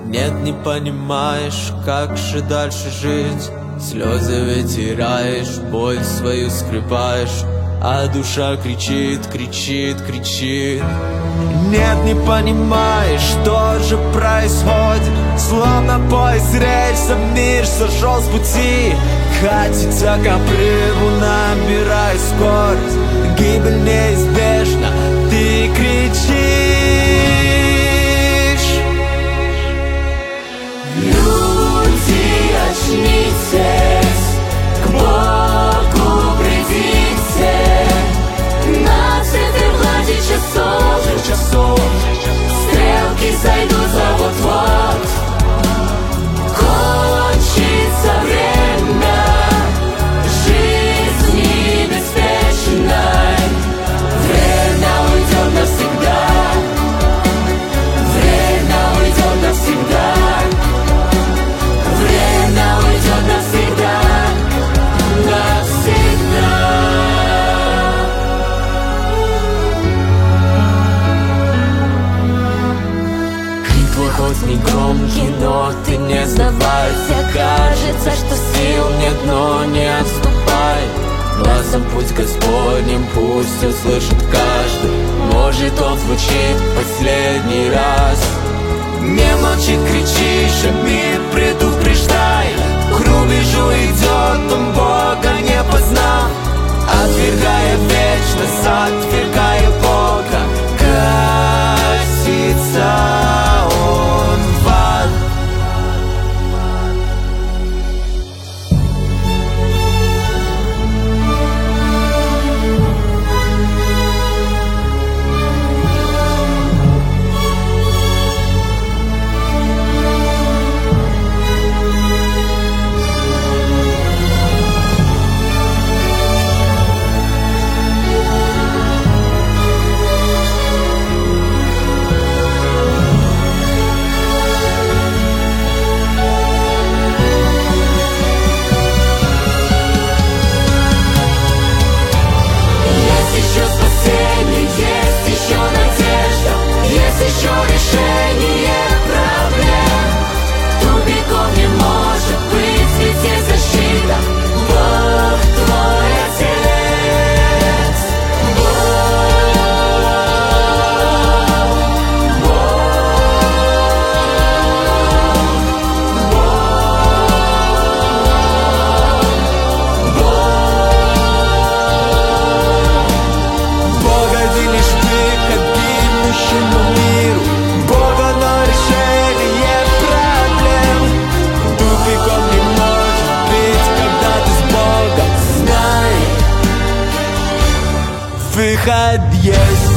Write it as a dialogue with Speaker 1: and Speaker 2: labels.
Speaker 1: Нет, не понимаешь, как же дальше жить. Слезы вытираешь, боль свою скрываешь, а душа кричит, кричит, кричит. Нет, не понимаешь, что же происходит. Словно поезд рельсов, мир сошел с пути. Катится к обрыву, набирая скорость. Гибель неизбежна, ты кричишь.
Speaker 2: Люди, очнитесь, к Богу придите. На циферблате часов стрелки сойдутся вот-вот. Кончится время жизни беспечной. Время уйдет навсегда. Время уйдет навсегда. Время уйдет навсегда. Навсегда.
Speaker 1: Крик твой хоть не громкий, но ты не сдавайся. Кажется, что сил нет, но не отступай. Глазом путь Господним пусть услышит каждый. Может, он звучит последний раз. Не молчи, кричишь, а мир предупреждай. К рубежу идет, он Бога не познал. Отвергая вечность, отвергая Бога, катится он в ад.
Speaker 2: Еще решение проблем. Тупиков не может быть, ведь есть защита. Бог твой Отец.
Speaker 1: Бог один лишь выход гибнущему миру. Бог одно решение проблем. Тупиком не может быть, когда ты с Богом. Знай, выход есть.